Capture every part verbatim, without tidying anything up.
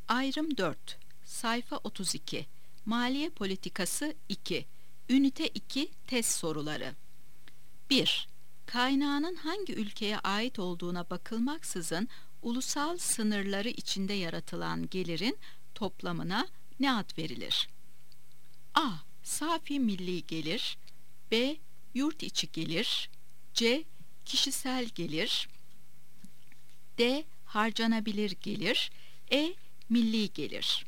Ayrım dört, sayfa otuz iki, Maliye Politikası iki, Ünite iki test soruları. bir. Kaynağının hangi ülkeye ait olduğuna bakılmaksızın ulusal sınırları içinde yaratılan gelirin toplamına ne ad verilir? A. Safi milli gelir. B. Yurt içi gelir. C. Kişisel gelir. D. Harcanabilir gelir. E. Milli gelir.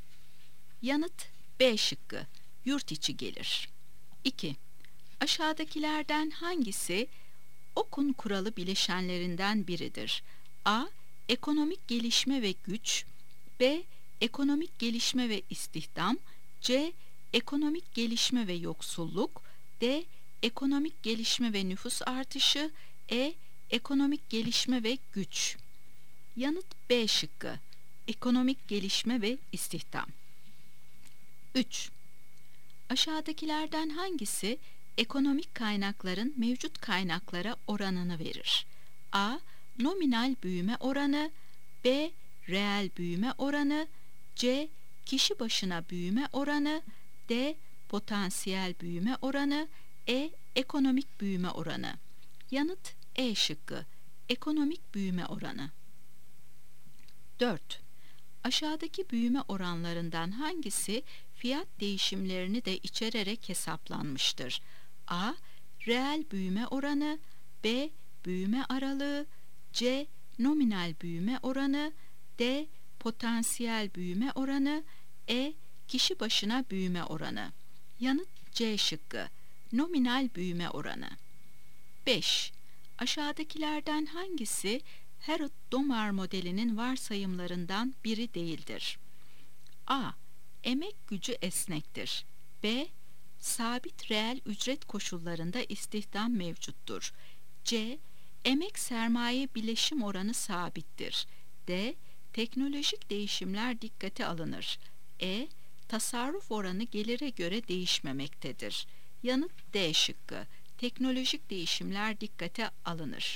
Yanıt B şıkkı, yurt içi gelir. iki. Aşağıdakilerden hangisi Okun kuralı bileşenlerinden biridir? A. Ekonomik gelişme ve güç. B. Ekonomik gelişme ve istihdam. C. Ekonomik gelişme ve yoksulluk. D. Ekonomik gelişme ve nüfus artışı. E. Ekonomik gelişme ve güç. Yanıt B şıkkı, ekonomik gelişme ve istihdam. üç. Aşağıdakilerden hangisi ekonomik kaynakların mevcut kaynaklara oranını verir? A. Nominal büyüme oranı. B. Reel büyüme oranı. C. Kişi başına büyüme oranı. D. Potansiyel büyüme oranı. E. Ekonomik büyüme oranı. Yanıt E şıkkı, ekonomik büyüme oranı. dört. Aşağıdaki büyüme oranlarından hangisi fiyat değişimlerini de içererek hesaplanmıştır? A. Reel büyüme oranı. B. Büyüme aralığı. C. Nominal büyüme oranı. D. Potansiyel büyüme oranı. E. Kişi başına büyüme oranı. Yanıt C şıkkı, nominal büyüme oranı. beş. Aşağıdakilerden hangisi Harrod-Domar modelinin varsayımlarından biri değildir? A. Emek gücü esnektir. B. Sabit reel ücret koşullarında istihdam mevcuttur. C. Emek sermaye bileşim oranı sabittir. D. Teknolojik değişimler dikkate alınır. E. Tasarruf oranı gelire göre değişmemektedir. Yanıt D şıkkı, teknolojik değişimler dikkate alınır.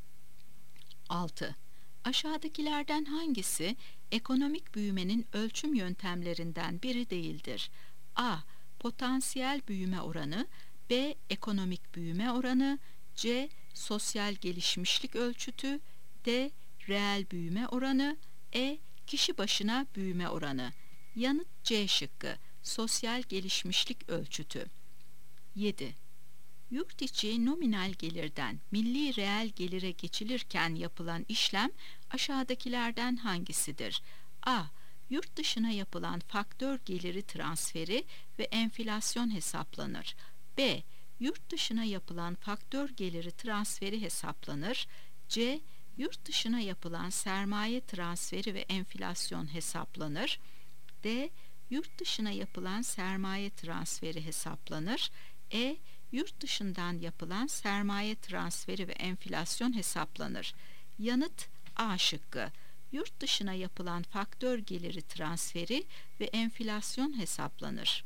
altı. Aşağıdakilerden hangisi ekonomik büyümenin ölçüm yöntemlerinden biri değildir? A. Potansiyel büyüme oranı. B. Ekonomik büyüme oranı. C. Sosyal gelişmişlik ölçütü. D. Reel büyüme oranı. E. Kişi başına büyüme oranı. Yanıt C şıkkı, sosyal gelişmişlik ölçütü. yedi. Yurt içi nominal gelirden milli reel gelire geçilirken yapılan işlem aşağıdakilerden hangisidir? A. Yurt dışına yapılan faktör geliri transferi ve enflasyon hesaplanır. B. Yurt dışına yapılan faktör geliri transferi hesaplanır. C. Yurt dışına yapılan sermaye transferi ve enflasyon hesaplanır. D. Yurt dışına yapılan sermaye transferi hesaplanır. E. Yurt dışından yapılan sermaye transferi ve enflasyon hesaplanır. Yanıt A şıkkı, yurt dışına yapılan faktör geliri transferi ve enflasyon hesaplanır.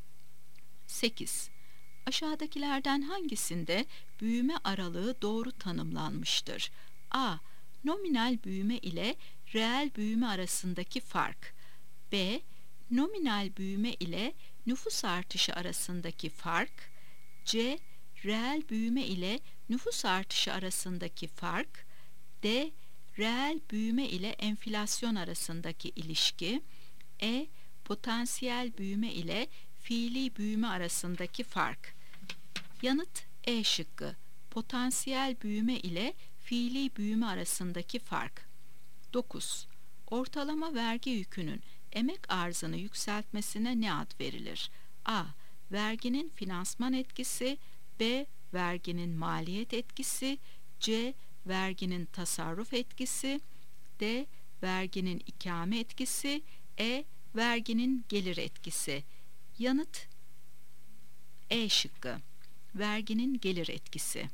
sekiz. Aşağıdakilerden hangisinde büyüme aralığı doğru tanımlanmıştır? A. Nominal büyüme ile reel büyüme arasındaki fark. B. Nominal büyüme ile nüfus artışı arasındaki fark. C. Reel büyüme ile nüfus artışı arasındaki fark. D. Reel büyüme ile enflasyon arasındaki ilişki. E. Potansiyel büyüme ile fiili büyüme arasındaki fark. Yanıt E şıkkı, potansiyel büyüme ile fiili büyüme arasındaki fark. dokuz. Ortalama vergi yükünün emek arzını yükseltmesine ne ad verilir? A. Verginin finansman etkisi. B. Verginin maliyet etkisi. C. Verginin tasarruf etkisi. D. Verginin ikame etkisi. E. Verginin gelir etkisi. Yanıt E şıkkı, verginin gelir etkisi.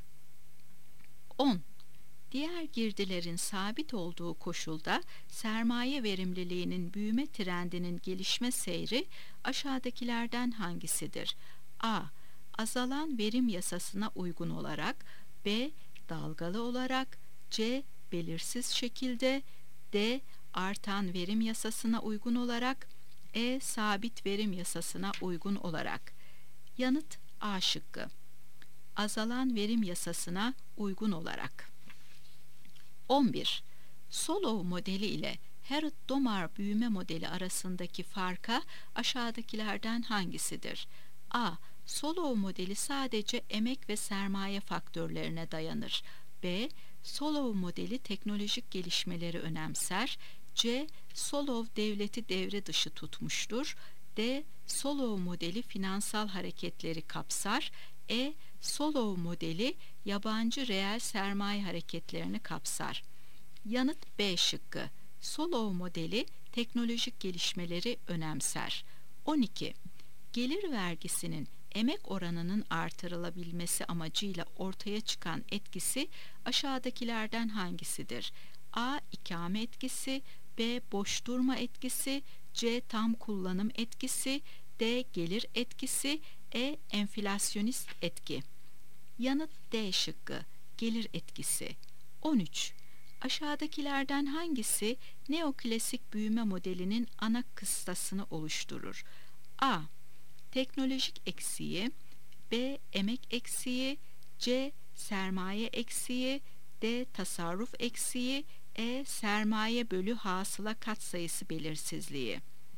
on. Diğer girdilerin sabit olduğu koşulda sermaye verimliliğinin büyüme trendinin gelişme seyri aşağıdakilerden hangisidir? A. Azalan verim yasasına uygun olarak. B. Dalgalı olarak. C. Belirsiz şekilde. D. artan verim yasasına uygun olarak, E. sabit verim yasasına uygun olarak. Yanıt A şıkkı. Azalan verim yasasına uygun olarak. on bir. Solow modeli ile Harrod-Domar büyüme modeli arasındaki farka aşağıdakilerden hangisidir? A. Solow modeli sadece emek ve sermaye faktörlerine dayanır. B. Solow modeli teknolojik gelişmeleri önemser. C. Solow devleti devre dışı tutmuştur. D. Solow modeli finansal hareketleri kapsar. E. Solow modeli yabancı reel sermaye hareketlerini kapsar. Yanıt B şıkkı. Solow modeli teknolojik gelişmeleri önemser. on iki. Gelir vergisinin emek oranının artırılabilmesi amacıyla ortaya çıkan etkisi aşağıdakilerden hangisidir? A. İkame etkisi, B. Boş durma etkisi, C. Tam kullanım etkisi, D. Gelir etkisi, E. Enflasyonist etki. Yanıt D şıkkı. Gelir etkisi. on üç. Aşağıdakilerden hangisi neoklasik büyüme modelinin ana kıstasını oluşturur? A. Teknolojik eksiği, B. Emek eksiği, C. Sermaye eksiği, D. Tasarruf eksiği, E. Sermaye bölü hasıla katsayısı belirsizliği.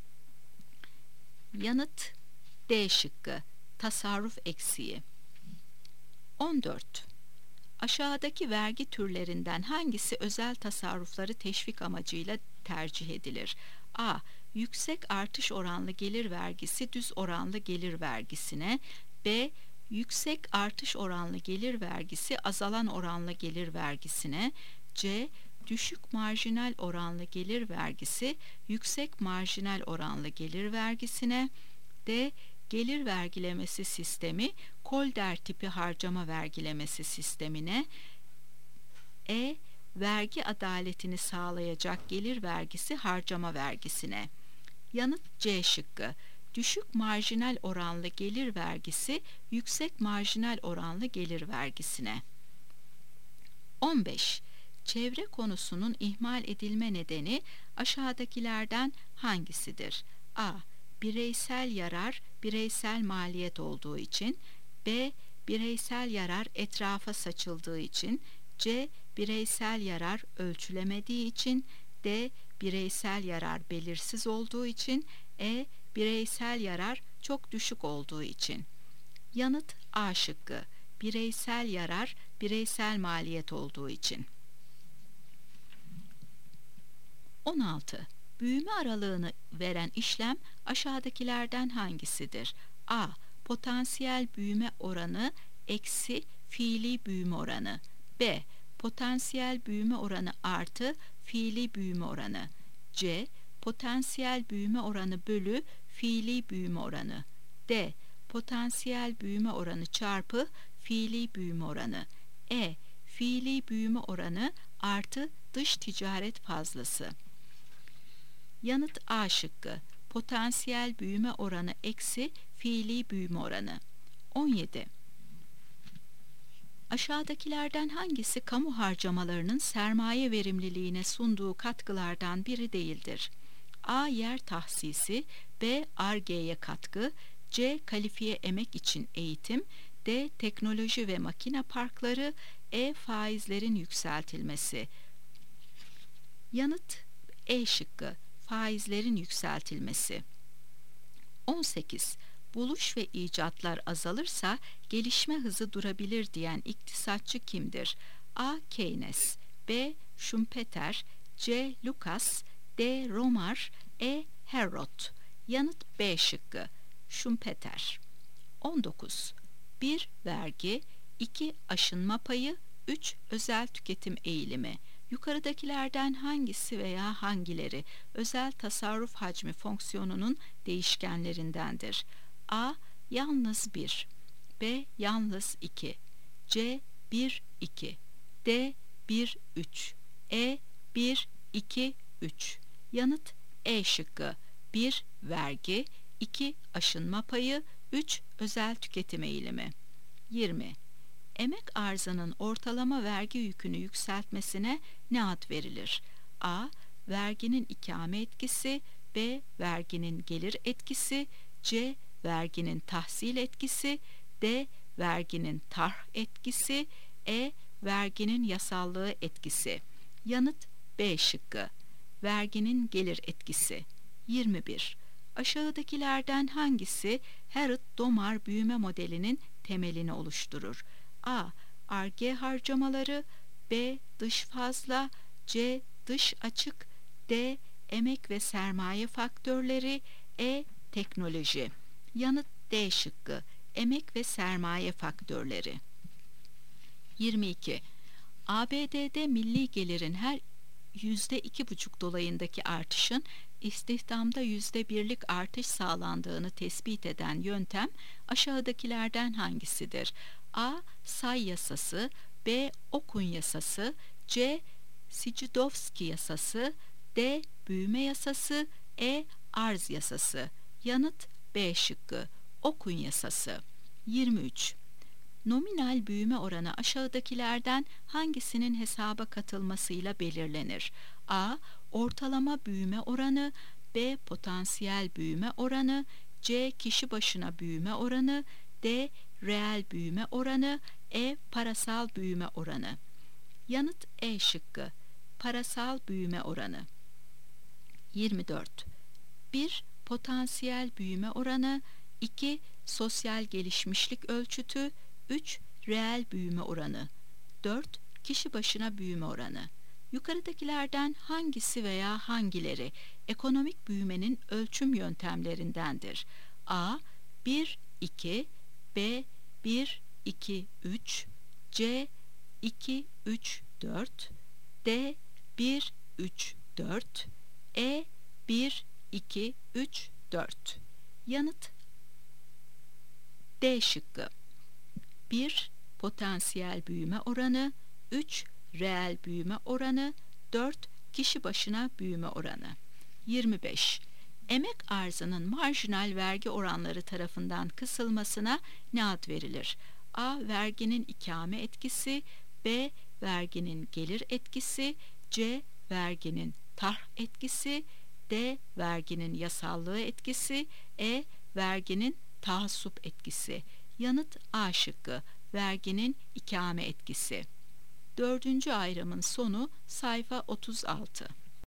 Yanıt D şıkkı. Tasarruf eksiği. on dört. Aşağıdaki vergi türlerinden hangisi özel tasarrufları teşvik amacıyla tercih edilir? A. Yüksek artış oranlı gelir vergisi düz oranlı gelir vergisine. B. Yüksek artış oranlı gelir vergisi azalan oranlı gelir vergisine. C. Düşük marjinal oranlı gelir vergisi yüksek marjinal oranlı gelir vergisine. D. Gelir vergilemesi sistemi Kolder tipi harcama vergilemesi sistemine. E. Vergi adaletini sağlayacak gelir vergisi harcama vergisine. Yanıt C şıkkı. Düşük marjinal oranlı gelir vergisi yüksek marjinal oranlı gelir vergisine. on beş. Çevre konusunun ihmal edilme nedeni aşağıdakilerden hangisidir? A. Bireysel yarar, bireysel maliyet olduğu için. B. Bireysel yarar etrafa saçıldığı için. C. Bireysel yarar ölçülemediği için. D. Bireysel yarar belirsiz olduğu için. E. Bireysel yarar çok düşük olduğu için. Yanıt A şıkkı. Bireysel yarar, bireysel maliyet olduğu için. on altı. Büyüme aralığını veren işlem aşağıdakilerden hangisidir? A. Potansiyel büyüme oranı eksi fiili büyüme oranı. B. Potansiyel büyüme oranı artı fiili büyüme oranı. C. Potansiyel büyüme oranı bölü fiili büyüme oranı. D. Potansiyel büyüme oranı çarpı fiili büyüme oranı. E. Fiili büyüme oranı artı dış ticaret fazlası. Yanıt A şıkkı. Potansiyel büyüme oranı eksi fiili büyüme oranı. on yedi. Aşağıdakilerden hangisi kamu harcamalarının sermaye verimliliğine sunduğu katkılardan biri değildir? A. Yer tahsisi, B. Ar-Ge'ye katkı, C. Kalifiye emek için eğitim, D. Teknoloji ve makine parkları, E. Faizlerin yükseltilmesi. Yanıt E şıkkı. Faizlerin yükseltilmesi. on sekiz. Buluş ve icatlar azalırsa gelişme hızı durabilir diyen iktisatçı kimdir? A. Keynes, B. Schumpeter, C. Lucas, D. Romar, E. Harrod. Yanıt B şıkkı. Schumpeter. on dokuz. bir. Vergi, iki. Aşınma payı, üç. Özel tüketim eğilimi. Yukarıdakilerden hangisi veya hangileri özel tasarruf hacmi fonksiyonunun değişkenlerindendir? A. Yalnız bir, B. Yalnız iki, C. bir, iki, D. bir, üç, E. bir, iki, üç. Yanıt E şıkkı. bir. Vergi, iki. Aşınma payı, üç. Özel tüketim eğilimi. yirmi. Emek arzının ortalama vergi yükünü yükseltmesine ne ad verilir? A. verginin ikame etkisi, B. Verginin gelir etkisi, C. Verginin tahsil etkisi, D. Verginin tarh etkisi, E. Verginin yasallığı etkisi. Yanıt B şıkkı. Verginin gelir etkisi. yirmi bir. Aşağıdakilerden hangisi Harrod-Domar büyüme modelinin temelini oluşturur? A. Ar-Ge harcamaları, B. Dış fazla, C. Dış açık, D. Emek ve sermaye faktörleri, E. Teknoloji. Yanıt D şıkkı. Emek ve sermaye faktörleri. yirmi iki. A B D'de milli gelirin her yüzde iki buçuk dolayındaki artışın istihdamda yüzde birlik artış sağlandığını tespit eden yöntem aşağıdakilerden hangisidir? A. Say yasası, B. Okun yasası, C. Sichdovski yasası, D. Büyüme yasası, E. Arz yasası. Yanıt B şıkkı. Okun yasası. yirmi üç. Nominal büyüme oranı aşağıdakilerden hangisinin hesaba katılmasıyla belirlenir? A. Ortalama büyüme oranı, B. Potansiyel büyüme oranı, C. Kişi başına büyüme oranı, D. Reel büyüme oranı, E. Parasal büyüme oranı. Yanıt E şıkkı. Parasal büyüme oranı. yirmi dört. bir. Potansiyel büyüme oranı, iki. Sosyal gelişmişlik ölçütü, üç. Reel büyüme oranı, dört. Kişi başına büyüme oranı. Yukarıdakilerden hangisi veya hangileri ekonomik büyümenin ölçüm yöntemlerindendir? A. bir, iki, B. bir, iki, üç, C. iki, üç, dört, D. bir, üç, dört, E. bir, iki, üç, dört. Yanıt D şıkkı. bir. Potansiyel büyüme oranı, üç. Reel büyüme oranı, dört. Kişi başına büyüme oranı. yirmi beş. Emek arzının marjinal vergi oranları tarafından kısılmasına ne ad verilir? A. Verginin ikame etkisi, B. Verginin gelir etkisi, C. Verginin tarh etkisi, D. Verginin yasallığı etkisi, E. Verginin tahassup etkisi. Yanıt A şıkkı. Verginin ikame etkisi. Dördüncü ayrımın sonu sayfa otuz altı.